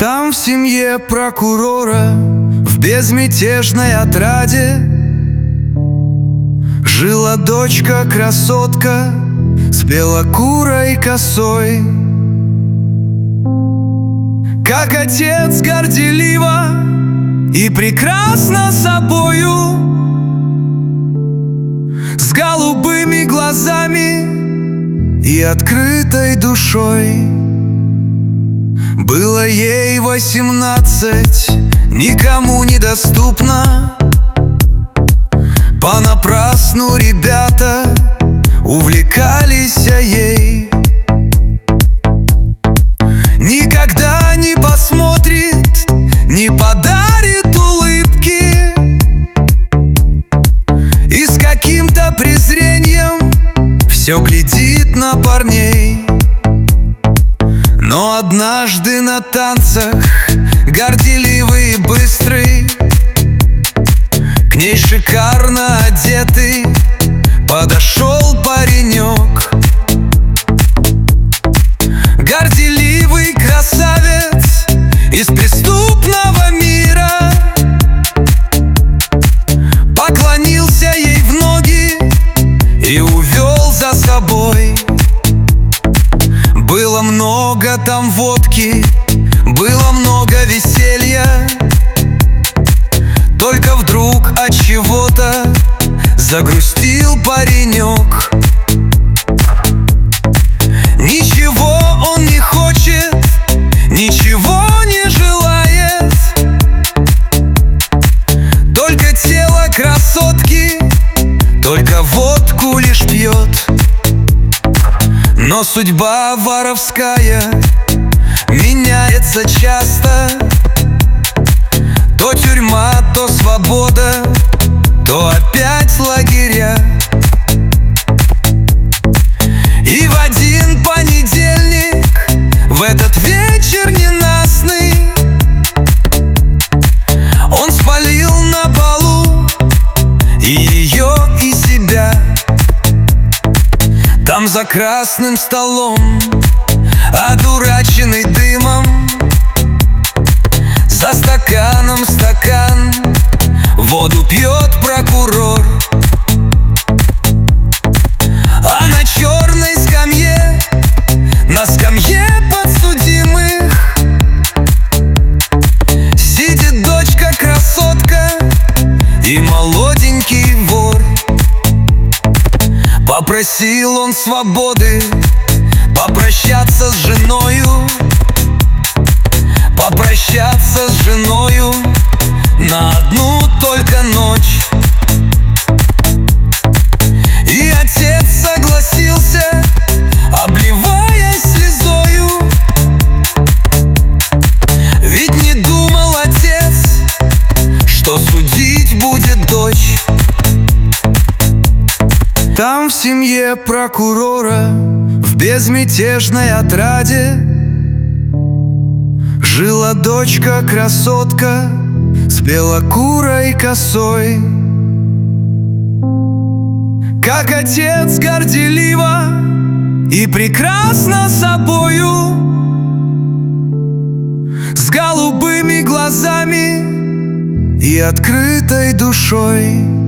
Там в семье прокурора, в безмятежной отраде, жила дочка-красотка с белокурой косой. Как отец горделиво и прекрасно собою, с голубыми глазами и открытой душой. Было ей 18, никому недоступно. Понапрасну ребята увлекались ей. Никогда не посмотрит, не подарит улыбки, и с каким-то презрением все глядит на парней. Но однажды на танцах, горделивый и быстрый, к ней шикарно одетый подошел паренек. Горделивый красавец из преступного мира поклонился ей в ноги и увел за собой. Было много там водки, было много веселья, только вдруг от чего-то загрустил паренек. Ничего он не хочет, ничего не желает, только тело красотки, только водку лишь пьет. Но судьба воровская меняется часто, то тюрьма, то свобода, то опять лагеря. И в один понедельник, в этот вечер ненастный, он спалил на балу и ее, и себя. Там за красным столом, одураченный дымом, за стаканом стакан, воду пьет прокурор. А на черной скамье, на скамье подсудимых, сидит дочка-красотка и молоденький вор. Попросил он свободы, попрощаться с женою, попрощаться с женою на одну только ночь. И отец согласился, обливаясь слезою, ведь не думал отец, что судить будет дочь. Там в семье прокурора, в безмятежной отраде, жила дочка-красотка с белокурой косой. Как отец горделиво и прекрасно собою, с голубыми глазами и открытой душой.